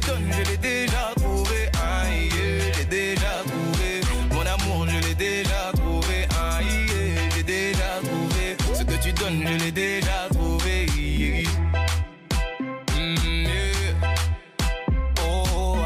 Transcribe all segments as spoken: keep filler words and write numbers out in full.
donnes, je l'ai déjà trouvé. Aïe, je l'ai déjà trouvé. Mon amour, je l'ai déjà trouvé. Aïe, je l'ai déjà trouvé. Ce que tu donnes, je l'ai déjà trouvé. Mm, yeah. Oh,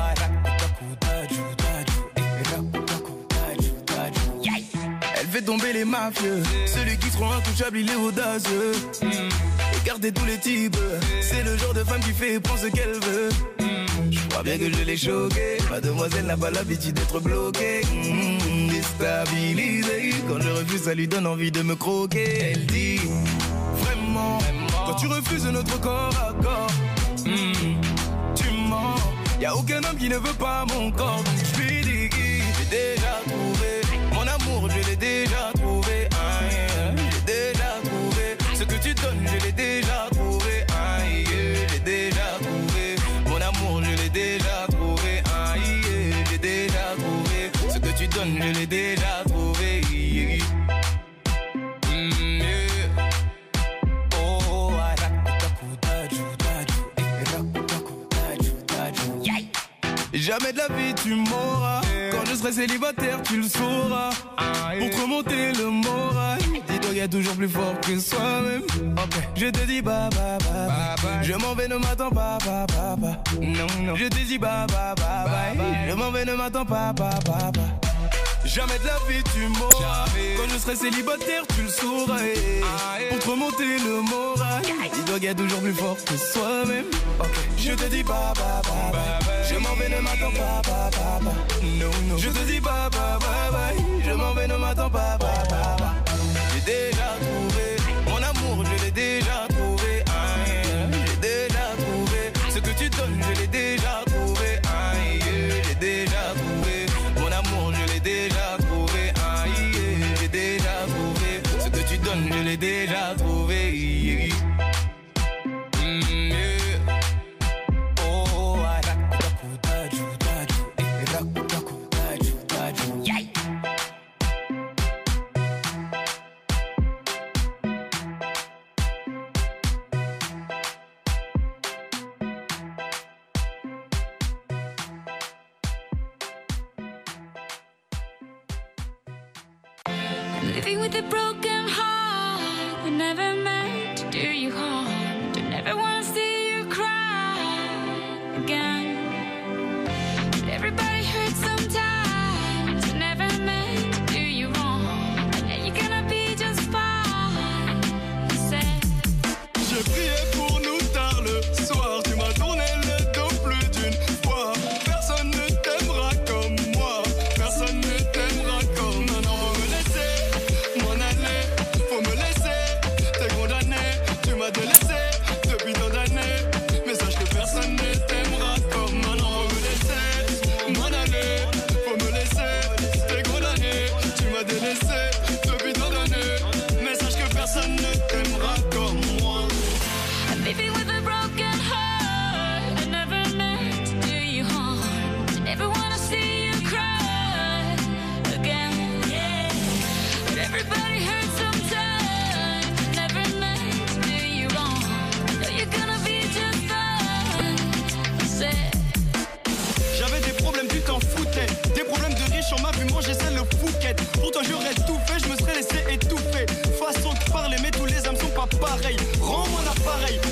elle fait tomber les mafieux. Celui qui se rend intouchable, il est audacieux. Écartez tous les types. C'est le genre de femme qui fait et prend ce qu'elle veut. Je crois bien que je l'ai choquée. Mademoiselle n'a pas l'habitude d'être bloquée. Mmh, déstabilisée. Quand je refuse, ça lui donne envie de me croquer. Elle dit vraiment, quand tu refuses notre corps à corps, mmh, tu mens. Y'a aucun homme qui ne veut pas mon corps. Donc je lui dis, j'ai déjà trouvé. Mon amour, je l'ai déjà trouvé. Aïe, j'ai déjà trouvé. Ce que tu donnes, je l'ai déjà trouvé. Aïe, je l'ai déjà trouvé. Mon amour, je l'ai déjà trouvé. Aïe, j'ai déjà trouvé. Ce que tu donnes, je l'ai déjà trouvé. Mm, yeah. Oh, jamais de la vie tu m'auras. Quand je serai célibataire, tu le sauras. Pour te remonter le moral, dis-toi qu'il y a toujours plus fort que soi-même. Okay. Je te dis bye bye bye, bye, bye. Je m'en vais, ne m'attends pas, pas, pas, pas. Non, non. Je te dis bye bye bye, bye, bye. Je m'en vais, ne m'attends pas, pas, pas, pas. Jamais de la vie tu m'auras. Quand je serai célibataire, tu le sauras. Pour te remonter le moral, dis-toi qu'il y a toujours plus fort que soi-même. Okay. Je te dis bye bye bye, bye, bye. Je m'en vais, ne m'attends pas, pas, pas, pas. Non, non. Je te dis bye bye bye, bye. Je m'en vais, ne m'attends pas, pas, pas, pas. J'ai déjà trouvé mon amour, je l'ai déjà trouvé. Aïe, j'ai déjà trouvé. Ce que tu donnes, je l'ai déjà trouvé. Aïe, j'ai déjà trouvé. Mon amour, je l'ai déjà trouvé. Aïe, j'ai déjà trouvé. Ce que tu donnes, je l'ai déjà trouvé. Mm, yeah. Oh, yeah. Living with a broken heart, we never meant to do you harm. Don't ever wanna see you cry again. But everybody hurts sometimes, we never meant to do you wrong. And now you're gonna be just fine. Said. Je priais pour nous tard le soir, tu m'as tourné le dos plus d'une fois. Personne ne t'aimera comme moi, personne ne t'aimera comme moi. Non, faut me laisser m'en aller, faut me laisser, t'es condamné, tu m'as délaissé depuis tant d'années. Mais sache que personne ne t'aimera comme moi. Non, faut me laisser m'en aller, faut me laisser, t'es condamné, tu m'as délaissé depuis tant d'années. Mais sache que personne ne t'aimera comme moi. I'm living with a broken heart. I never meant to do you harm. I never wanna see you cry again. Yeah. But everybody hurts sometimes. I never meant to do you wrong. I know you're gonna be just fine. Said. J'avais des problèmes, tu t'en foutais. Des problèmes de riches, on m'a vu manger celle le Phuket. Pourtant j'aurais tout fait, je me serais laissé étouffer. Façon de parler, mais tous les hommes sont pas pareils. Rends mon appareil,